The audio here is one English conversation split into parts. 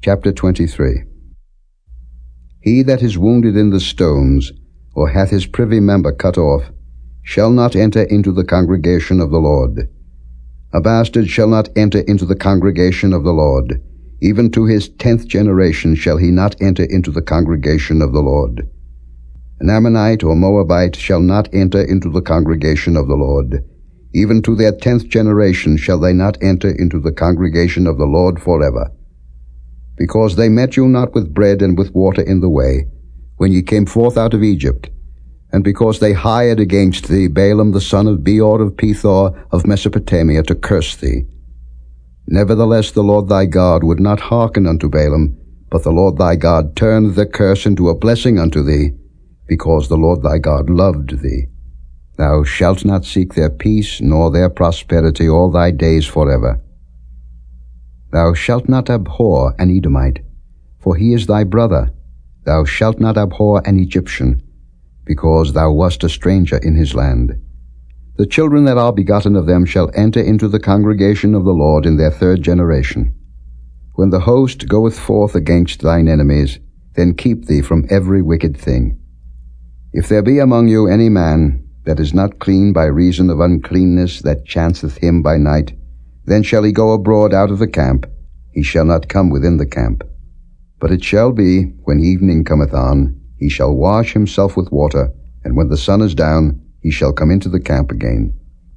Chapter 23. He that is wounded in the stones, or hath his privy member cut off, shall not enter into the congregation of the Lord. A bastard shall not enter into the congregation of the Lord. Even to his 10th generation shall he not enter into the congregation of the Lord. An Ammonite or Moabite shall not enter into the congregation of the Lord. Even to their 10th generation shall they not enter into the congregation of the Lord forever. Because they met you not with bread and with water in the way, when ye came forth out of Egypt, and because they hired against thee Balaam the son of Beor of Pethor of Mesopotamia to curse thee. Nevertheless the Lord thy God would not hearken unto Balaam, but the Lord thy God turned the curse into a blessing unto thee, because the Lord thy God loved thee. Thou shalt not seek their peace nor their prosperity all thy days forever. Thou shalt not abhor an Edomite, for he is thy brother. Thou shalt not abhor an Egyptian, because thou wast a stranger in his land. The children that are begotten of them shall enter into the congregation of the Lord in their 3rd generation. When the host goeth forth against thine enemies, then keep thee from every wicked thing. If there be among you any man that is not clean by reason of uncleanness that chanceth him by night, then shall he go abroad out of the camp, he shall not come within the camp. But it shall be, when evening cometh on, he shall wash himself with water, and when the sun is down, he shall come into the camp again.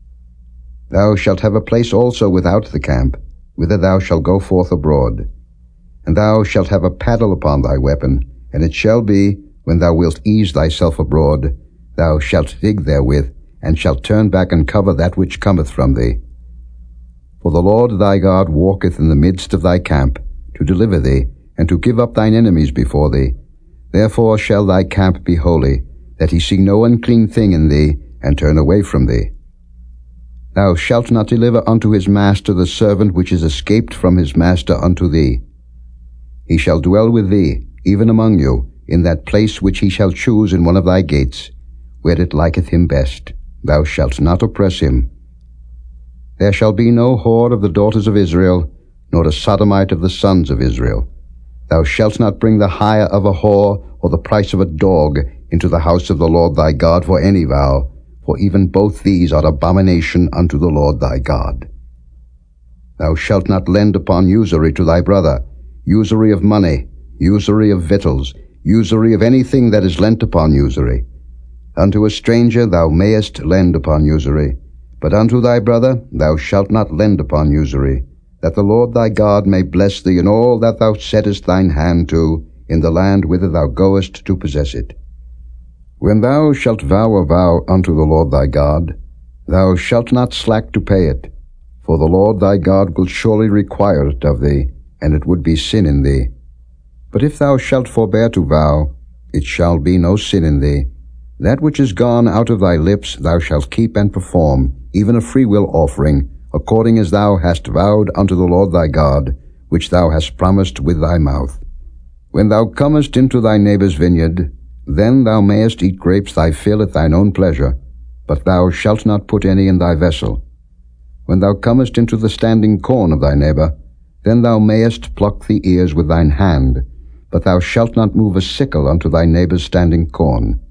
Thou shalt have a place also without the camp, whither thou shalt go forth abroad. And thou shalt have a paddle upon thy weapon, and it shall be, when thou wilt ease thyself abroad, thou shalt dig therewith, and shalt turn back and cover that which cometh from thee. For the Lord thy God walketh in the midst of thy camp, to deliver thee, and to give up thine enemies before thee. Therefore shall thy camp be holy, that he see no unclean thing in thee, and turn away from thee. Thou shalt not deliver unto his master the servant which is escaped from his master unto thee. He shall dwell with thee, even among you, in that place which he shall choose in one of thy gates, where it liketh him best. Thou shalt not oppress him. There shall be no whore of the daughters of Israel, nor a sodomite of the sons of Israel. Thou shalt not bring the hire of a whore, or the price of a dog, into the house of the Lord thy God for any vow, for even both these are abomination unto the Lord thy God. Thou shalt not lend upon usury to thy brother, usury of money, usury of victuals, usury of anything that is lent upon usury. Unto a stranger thou mayest lend upon usury, but unto thy brother thou shalt not lend upon usury, that the Lord thy God may bless thee in all that thou settest thine hand to, in the land whither thou goest to possess it. When thou shalt vow a vow unto the Lord thy God, thou shalt not slack to pay it, for the Lord thy God will surely require it of thee, and it would be sin in thee. But if thou shalt forbear to vow, it shall be no sin in thee. That which is gone out of thy lips thou shalt keep and perform, even a freewill offering, according as thou hast vowed unto the Lord thy God, which thou hast promised with thy mouth. When thou comest into thy neighbour's vineyard, then thou mayest eat grapes thy fill at thine own pleasure, but thou shalt not put any in thy vessel. When thou comest into the standing corn of thy neighbour, then thou mayest pluck the ears with thine hand, but thou shalt not move a sickle unto thy neighbour's standing corn.